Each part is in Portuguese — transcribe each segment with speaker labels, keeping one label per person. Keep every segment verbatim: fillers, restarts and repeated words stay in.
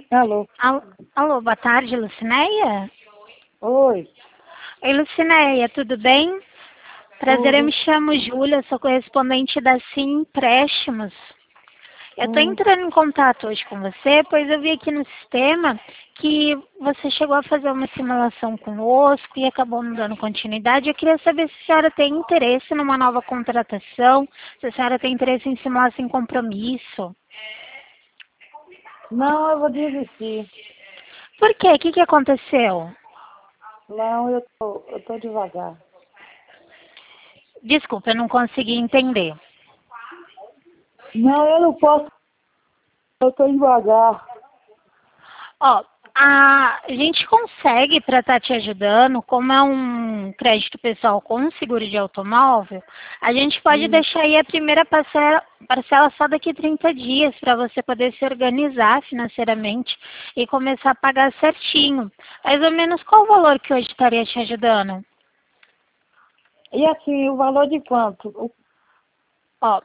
Speaker 1: Alô?
Speaker 2: Al- Alô, boa tarde, Lucinéia?
Speaker 1: Oi,
Speaker 2: Oi, Lucinéia, tudo bem? Prazer, eu me
Speaker 1: tudo.
Speaker 2: chamo Júlia, sou correspondente da Sim Empréstimos. Eu estou
Speaker 1: Hum,
Speaker 2: entrando em contato hoje com você, pois eu vi aqui no sistema que você chegou a fazer uma simulação conosco e acabou não dando continuidade. Eu queria saber se a senhora tem interesse numa nova contratação, se a senhora tem interesse em simular sem compromisso.
Speaker 1: não, eu vou desistir.
Speaker 2: Por quê? O que, que aconteceu?
Speaker 1: Não, eu tô, eu tô devagar.
Speaker 2: Desculpa, eu não consegui entender.
Speaker 1: Não, eu não posso, eu tô devagar.
Speaker 2: Ó, a gente consegue para estar te ajudando, como é um crédito pessoal com seguro de automóvel, a gente pode
Speaker 1: Hum.
Speaker 2: deixar aí a primeira parcela, parcela só daqui trinta dias para você poder se organizar financeiramente e começar a pagar certinho. Mais ou menos qual o valor que hoje estaria te ajudando?
Speaker 1: E assim, o valor de quanto? O-
Speaker 2: Ó,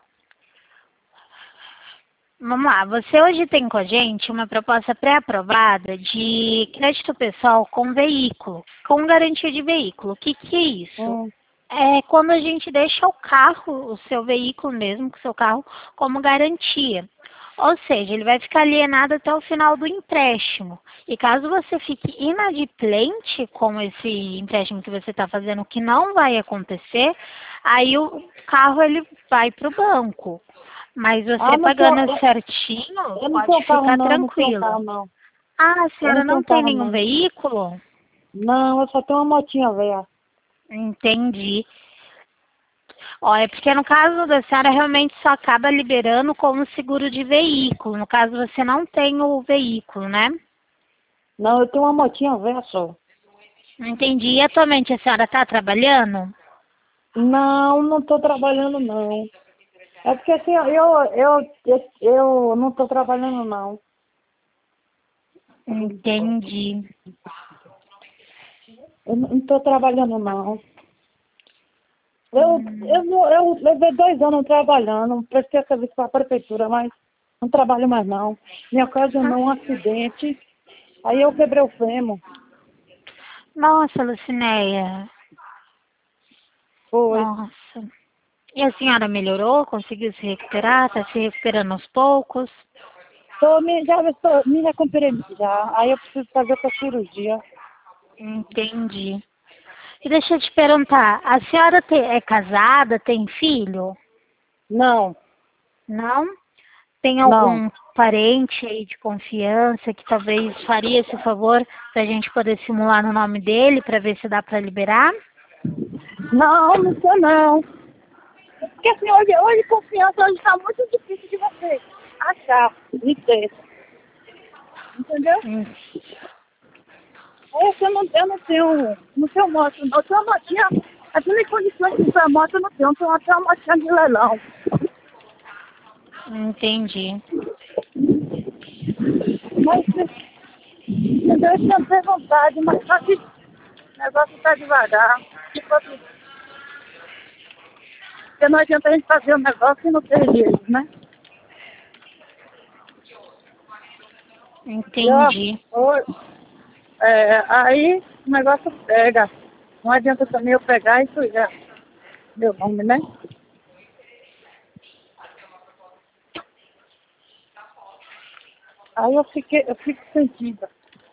Speaker 2: vamos lá, você hoje tem com a gente uma proposta pré-aprovada de crédito pessoal com veículo, com garantia de veículo. O que, que é isso?
Speaker 1: Hum.
Speaker 2: É quando a gente deixa o carro, o seu veículo mesmo, com o seu carro, como garantia. Ou seja, ele vai ficar alienado até o final do empréstimo. E caso você fique inadimplente com esse empréstimo que você está fazendo, que não vai acontecer, aí o carro ele vai para o banco. Mas
Speaker 1: Ah,
Speaker 2: você
Speaker 1: não tô,
Speaker 2: pagando
Speaker 1: eu,
Speaker 2: certinho,
Speaker 1: eu não
Speaker 2: pode
Speaker 1: tenho carro
Speaker 2: ficar
Speaker 1: não, não tenho
Speaker 2: tranquila.
Speaker 1: carro não.
Speaker 2: Ah, a
Speaker 1: Eu
Speaker 2: senhora
Speaker 1: não
Speaker 2: não
Speaker 1: tenho
Speaker 2: tem
Speaker 1: carro
Speaker 2: nenhum
Speaker 1: não.
Speaker 2: veículo?
Speaker 1: Não, eu só tenho uma motinha velha.
Speaker 2: Entendi. Ó, é porque no caso da senhora realmente só acaba liberando como seguro de veículo. No caso você não tem o veículo, né?
Speaker 1: Não, eu tenho uma motinha velha só.
Speaker 2: Entendi. E atualmente a senhora está trabalhando?
Speaker 1: Não, não tô trabalhando não. É porque assim, eu, eu, eu, eu não tô trabalhando não.
Speaker 2: Entendi.
Speaker 1: Eu não estou trabalhando, não. Eu,
Speaker 2: Hum,
Speaker 1: eu, não- eu levei dois anos trabalhando, prestei serviço para a prefeitura, mas não trabalho mais, não. Me ocasionou um acidente, aí eu quebrei o fêmur.
Speaker 2: Nossa, Lucinéia.
Speaker 1: Foi.
Speaker 2: Nossa. E a senhora melhorou? Conseguiu se recuperar? Está se recuperando aos poucos?
Speaker 1: Tô, me, já estou, me recuperei já. Aí eu preciso fazer outra cirurgia.
Speaker 2: Entendi. E deixa eu te perguntar, a senhora te- é casada, tem filho?
Speaker 1: Não,
Speaker 2: Não? Tem
Speaker 1: não.
Speaker 2: algum parente aí de confiança que talvez faria esse favor para a gente poder simular no nome dele para ver se dá para liberar?
Speaker 1: Não, não sou não. Porque assim, hoje, hoje confiança hoje está muito difícil de você achar, de ter. Entendeu?
Speaker 2: Hum,
Speaker 1: É que eu não, eu não tenho, não tenho moto, não. Eu tenho uma motinha, as únicas condições de comprar moto eu não tenho, eu tenho até uma motinha de leilão.
Speaker 2: entendi.
Speaker 1: Mas, entendeu? Eu tinha até vontade, mas só que o negócio tá devagar. Tipo assim, porque não adianta a gente fazer um negócio e não ter jeito, né? E ó,
Speaker 2: Entendi.
Speaker 1: oi, é, aí o negócio pega. Não adianta também eu pegar e sujar meu nome, né? Aí eu fiquei, eu fico sentida.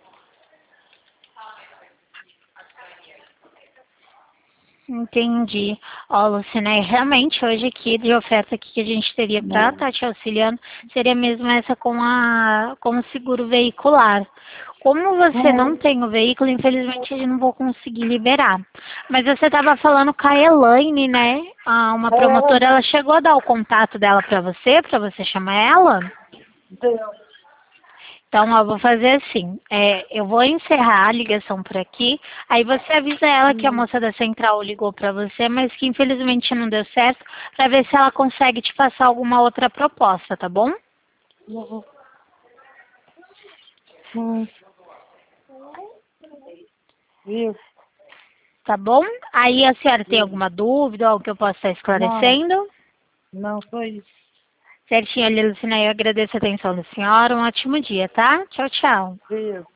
Speaker 2: Entendi. Ó, Lucina, realmente hoje aqui de oferta aqui que a gente teria para
Speaker 1: Não.
Speaker 2: estar te auxiliando seria mesmo essa com a com o seguro veicular. Como você não
Speaker 1: Hum,
Speaker 2: tem o veículo, infelizmente eu não vou conseguir liberar. Mas você estava falando com a Elaine, né? Ah, uma
Speaker 1: é,
Speaker 2: promotora, ela chegou a dar o contato dela para você, para você chamar ela?
Speaker 1: Deus.
Speaker 2: Então, ó, eu vou fazer assim, é, eu vou encerrar a ligação por aqui, aí você avisa ela que a
Speaker 1: Hum,
Speaker 2: moça da central ligou para você, mas que infelizmente não deu certo, para ver se ela consegue te passar alguma outra proposta, tá bom?
Speaker 1: hum, hum, viu?
Speaker 2: Tá bom? Aí a senhora tem
Speaker 1: Viu?
Speaker 2: alguma dúvida, algo que eu possa estar
Speaker 1: Não,
Speaker 2: esclarecendo?
Speaker 1: não foi isso.
Speaker 2: Certinho, Lucina, eu agradeço a atenção da senhora. Um ótimo dia, tá? Tchau, tchau.
Speaker 1: Viu?